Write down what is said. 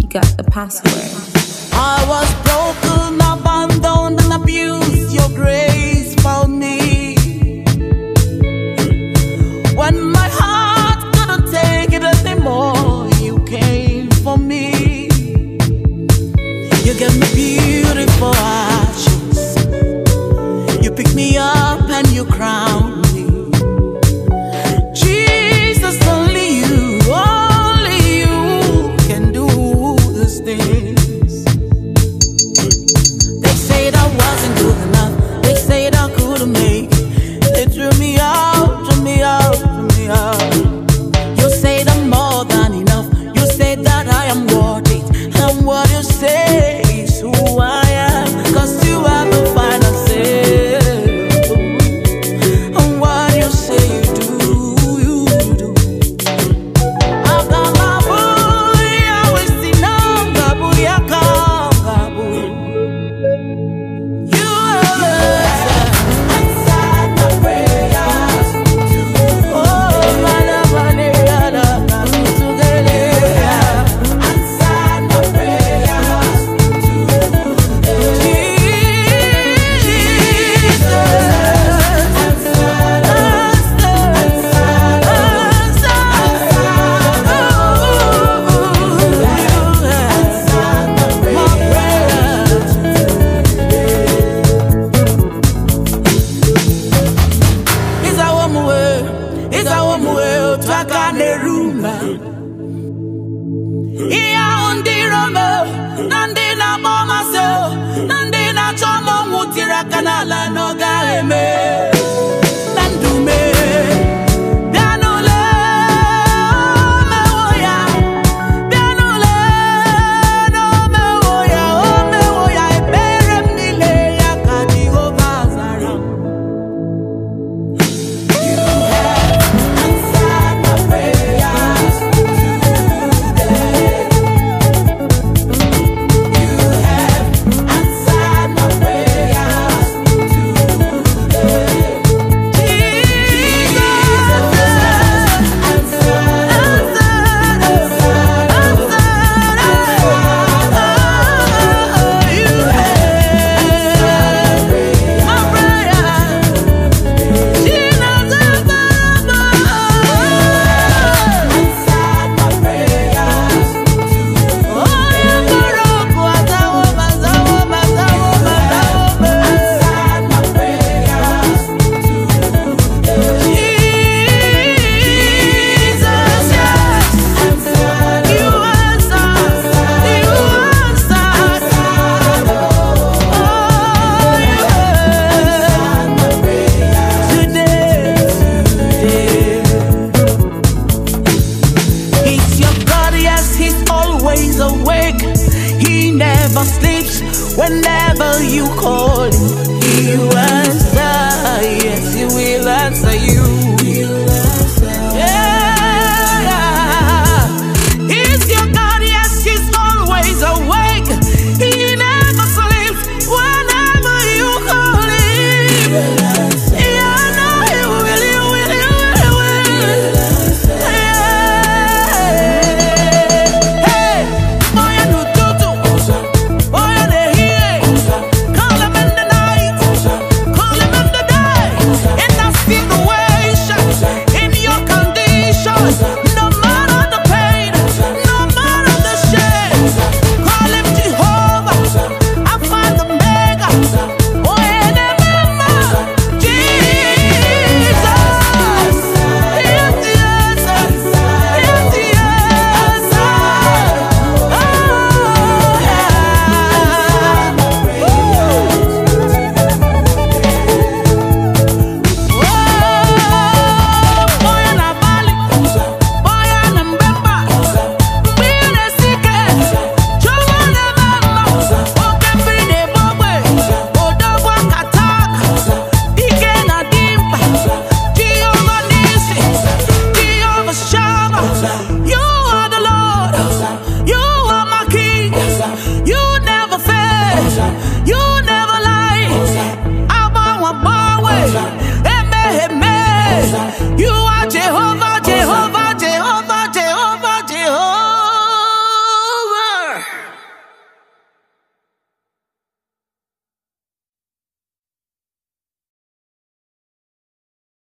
got the password. I was broken, abandoned, and abused. Your grace found me. When my heart couldn't take it anymore, you came for me. You gave me beautiful ashes. You picked me up and you crowned me. Jesus, only you can do these things. They said I wasn't good enough. They said I couldn't make it. They threw me out, threw me out, threw me out. You said I'm more than enough. You said that I am worth it. And what you say is who I am. 'Cause you have the final say. And what you say you do, you do. I've got my boy, I will see no gabu ya gabu. You have answered my prayers. Oh, my love, my nigga, together. Answered my prayers. Whenever you call